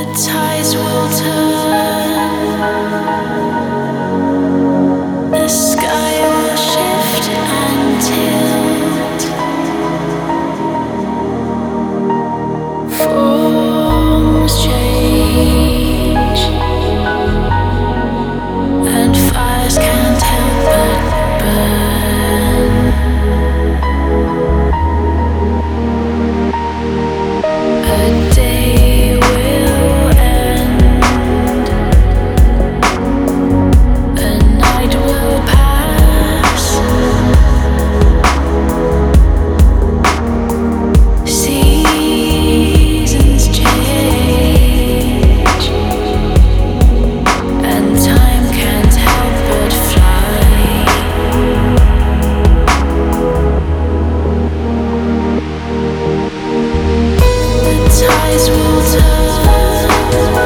tides will turn, the sky will shift and tilt, forms change, and fires can't help but burn. A day will end, a night will pass, seasons change, and time can't help but fly. The tides will turn.